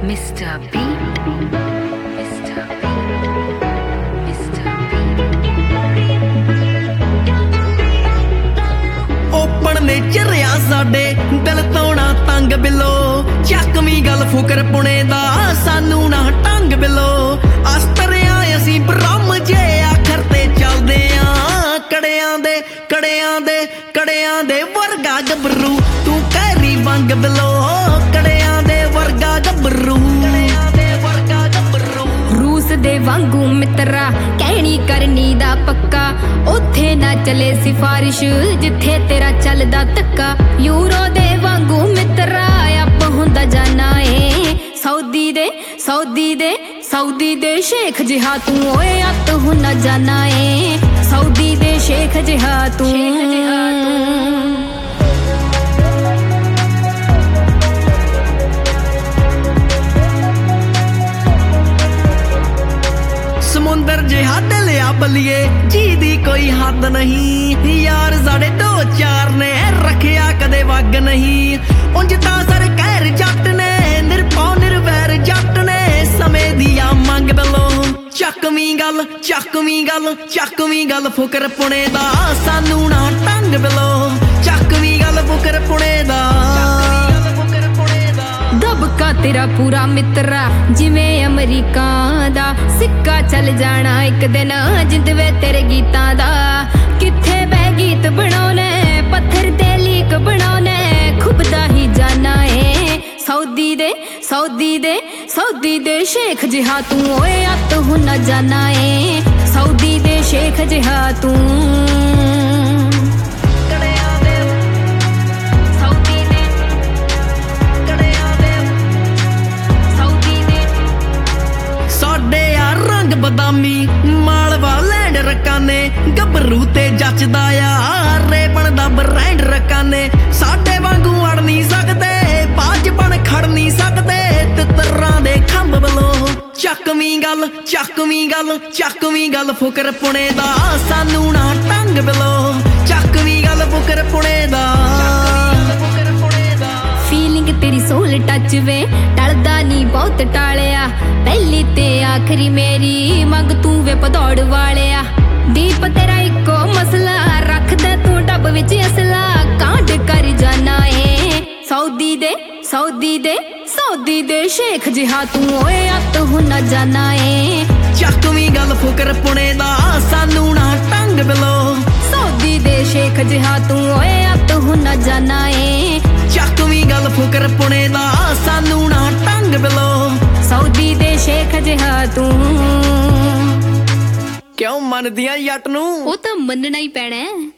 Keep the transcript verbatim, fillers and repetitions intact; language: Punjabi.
Mister Beat, Mister Beat, Mister Beat। Open nature ਆ ਸਾਡੇ ਦਿਲ ਤੋਂ ਨਾ ਤੰਗ ਬਿਲੋ, ਚੱਕਵੀਂ ਗੱਲ ਫੁਕਰ ਪੁਣੇ ਦਾ ਸਾਨੂੰ ਨਾ ਟੰਗ ਬਿਲੋ। ਅਸਤਰਿਆਂ ਅਸੀਂ ਬ੍ਰਹਮ ਜੇ ਆਖਰ ਤੇ ਚੱਲਦੇ ਆ, ਕੜਿਆਂ ਦੇ ਕੜਿਆਂ ਦੇ ਕੜਿਆਂ ਦੇ ਵਰਗਾ ਗੱਭਰੂ ਤੂੰ ਕਹਿਰੀ ਵੰਗ ਬਿਲੋ, ਕੜਿਆਂ ਦੇ ਵਰਗਾ ਗੱਭਰੂ ਕੜਿਆਂ ਦੇ ਵਰਗਾ ਗੱਭਰੂ। रूस दे वांगू मित्रा कहनी करनी दा पक्का, उथे ना चले सिफारिश जिथे तेरा चलदा तक्का। यूरो दे वांगू मित्रा आप हुंदा जाना ए, सऊदी दे सऊदी दे सऊदी दे शेख जिहा तू ओए अत हुंदा जाना ए, सऊदी दे शेख जिहा तू। ਸਮੁੰਦਰ ਜਿਹਾ ਦਿਲ ਆ ਬਲੀਏ ਜਿਹਦੀ ਕੋਈ ਹੱਦ ਨਹੀਂ, ਯਾਰ ਸਾਡੇ ਦੋ ਚਾਰ ਨੇ ਰੱਖਿਆ ਕਦੇ ਵਗ ਨਹੀਂ। ਉਂਝ ਤਾਂ ਸਰ ਕਹਿਰ ਜੱਟ ਨੇ ਨਿਰਪਉ ਨਿਰਵੈਰ ਜੱਟ ਨੇ, ਸਮੇਂ ਦੀ ਆ ਮੰਗ ਬਲੋ ਚੱਕਵੀਂ ਗੱਲ ਚੱਕਵੀਂ ਗੱਲ ਚੱਕਵੀਂ ਗੱਲ ਫੁਕਰ ਪੁਣੇ ਦਾ ਸਾਨੂੰ ਨਾ ਟੰਗ ਬਲੋ, ਚੱਕਵੀਂ ਗੱਲ ਫੁਕਰ ਪੁਣੇ ਦਾ। दबका तेरा पूरा मित्रा जिवें अमरीका दा, सिक्का चल जाना एक दिन जिंद वे तेरे गीतां दा। किथे बह गीत बनाने पत्थर ते लीक बनाने, खुबदा ही जाना है सऊदी दे सऊदी दे सऊदी दे शेख जिहा तू ओए अत हुना जाना है, सऊदी दे शेख जिहा तू। ਬਦਾਮੀ ਮਾਲਵਾ ਲੈਂਡ ਰਕਾਨੇ, ਗੱਭਰੂ ਤੇ ਜੱਚਦਾ ਆ ਰੇ ਬਣਦਾ ਬ੍ਰਾਂਡ ਰਕਾਨੇ। ਸਾਡੇ ਵਾਂਗੂ ਅੜ ਨਹੀਂ ਸਕਦੇ ਬਾਜ ਬਣ ਖੜ ਨਹੀਂ ਸਕਦੇ, ਤਿੱਤਰਾਂ ਦੇ ਖੰਭ ਬਲੋ ਚੱਕਵੀਂ ਗੱਲ ਚੱਕਵੀਂ ਗੱਲ ਚੱਕਵੀਂ ਗੱਲ ਫੁਕਰ ਪੁਣੇ ਦਾ ਸਾਨੂੰ ਨਾ ਟੰਗ ਬਲੋ, ਚੱਕਵੀਂ ਗੱਲ ਫੁਕਰ ਪੁਣੇ ਦਾ। फीलिंग तेरी सोल टच वे टलदा नी बहुत टालिया, पहली ते आखरी मेरी मंग तू वे पदौड़ वालिया। दीप तेरा इको मसला रखदा तू डब विच असला, कांड कर जाना ए सऊदी दे सऊदी दे सऊदी दे शेख जिहा तू ओए अत हुना जाना ए, ਚੱਕਵੀਂ ਗੱਲ ਫੁਕਰ ਪੁਣੇ ਦਾ ਸਾਨੂੰ ਨਾ ਟੰਗ ਬਲੋ, सऊदी दे शेख जिहा तू ओए अत हुना जाना ए, ਚੱਕਵੀਂ ਗੱਲ ਫੁਕਰ ਪੁਣੇ ਦਾ ਸਾਨੂੰ ਨਾ ਟੰਗ ਬਲੋ, सऊदी दे शेख जिहा तू। ਕਿਉਂ ਮੰਨਦੀਆਂ ਜੱਟ ਨੂੰ ਉਹ ਤਾਂ ਮੰਨਣਾ ਹੀ ਪੈਣਾ।